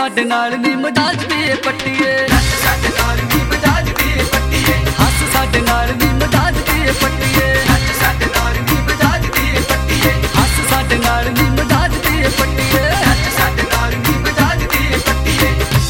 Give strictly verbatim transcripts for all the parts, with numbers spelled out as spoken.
ਸਾਡੇ ਨਾਲ ਨੀ ਮਜਾਜ ਦੀ ਪੱਟੀਏ, ਨੱਚ ਸਾਡੇ ਨਾਲ ਨੀ ਮਜਾਜ ਦੀ ਪੱਟੀਏ, ਹੱਸ ਸਾਡੇ ਨਾਲ ਨੀ ਮਜਾਜ ਦੀ ਪੱਟੀਏ, ਨੱਚ ਸਾਡੇ ਨਾਲ ਨੀ ਮਜਾਜ ਦੀ ਪੱਟੀਏ, ਹੱਸ ਸਾਡੇ ਨਾਲ ਨੀ ਮਜਾਜ ਦੀ ਪੱਟੀਏ, ਨੱਚ ਸਾਡੇ ਨਾਲ ਨੀ ਮਜਾਜ ਦੀ ਪੱਟੀਏ।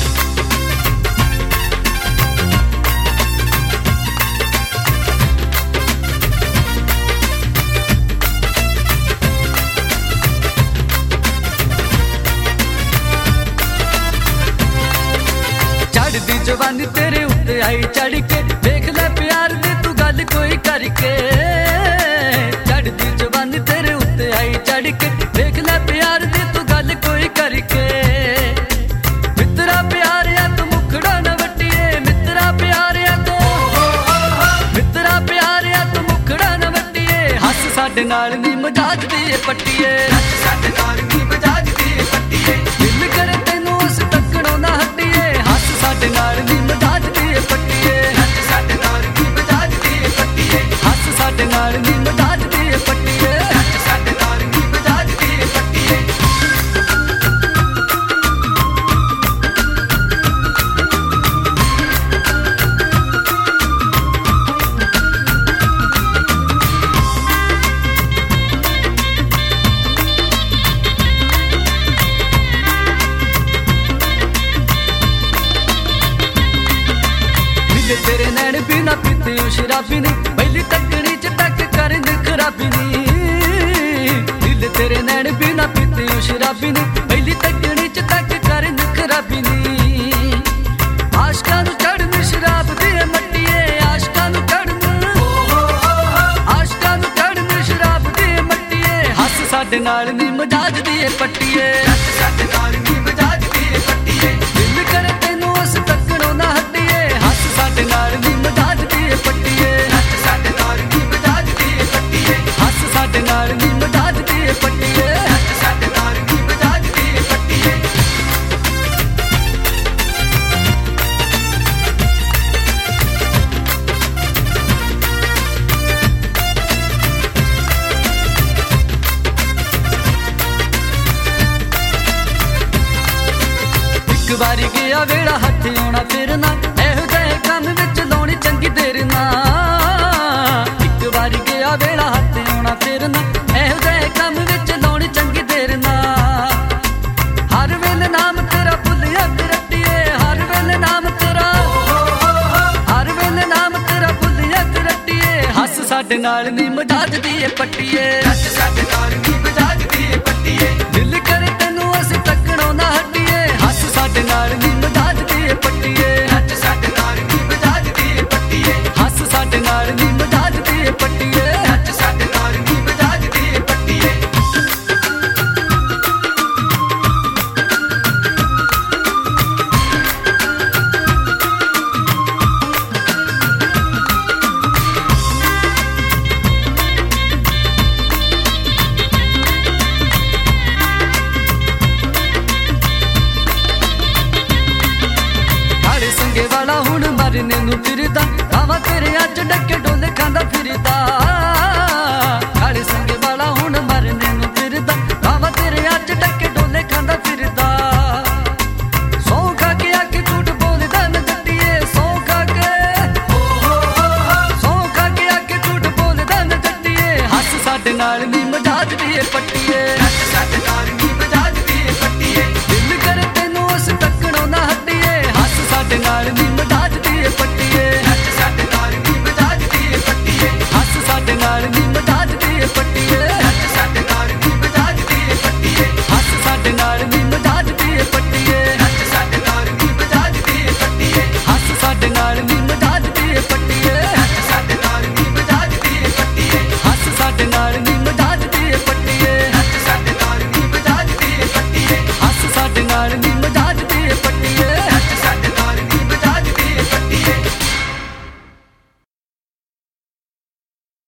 चढ़दी जवानी तेरे उत्ते आई चढ़ के, देख ले प्यार दी तू गल कोई करके। चढ़दी जवानी तेरे उत्ते आई चढ़ के, देख ले प्यार दी तू गल कोई करके। मित्रा प्यार या तू मुखड़ा न वट्टिए, मित्रा प्यार या तू मित्रा प्यार या तू मुखड़ा न वट्टिए, हस साडे नाल नी मजाज दी पट्टीए, नच साडे नाल नी मजाज दी पट्टीए। दिल करे तैनू उस तकड़ों ना हट्टिए, हस साडे नाल नी मजाज दी पट्टीए, नच साडे नाल नी मजाज दी पट्टीए, हस साडे नाल नी मजाज दी पट्टीए, नच साडे नाल नी मजाज दी पट्टीए। तेरे नैन बिना पीते शराबी नी, पहली तकनी च तक करन खराबी नी। दिल तेरे नैन बिना पीते शराबी नी, पहली तकनी च तक करन खराबी नी। आशकां नू चढ़न शराब दी मट्टीए, आशकां नू चढ़न आशकां नू चढ़न शराब दी मट्टीए, हस साडे नाल नी मजाज दी पट्टीए, नच साडे नाल नी मजाज दी पट्टीए। दिल करे तैनू उस तकड़ों ना हट्टीए, हस साडे नाल नी मजाज दी पट्टीए, नच साडे नाल नी मजाज दी पट्टीए, हस साडे नाल नी मजाज दी पट्टीए, नच साडे नाल नी मजाज दी पट्टीए। एक बारी गया वेड़ा हथ आउणा फिरना, एहो जिहे काम विच लाउणी चंगी देर ना। एक बारी गया वेड़ा हथ आउणा फिरना, एहो जिहे काम विच लाउणी चंगी देर ना। हर वेले नाम तेरा भुलिया करट्टिए, हर वेले नाम तेरा हर वेले नाम तेरा भुलिया करट्टिए, हस साडे नाल नी मजाज दी पट्टीए, नच साडे नाल नी मजाज दी पट्टीए। दिल करे तैनू असीं तकड़ों ना हट्टीए, हस साडे नाल नी मजाज दी पट्टीए, नच साडे नाल नी मजाज दी पट्टीए, हस साडे नाल नी मजाज दी पट्टीए, नच साडे नाल नी मजाज दी पट्टीए। वाला हुण मरने नू फिरदा, गावां तेरे अज डक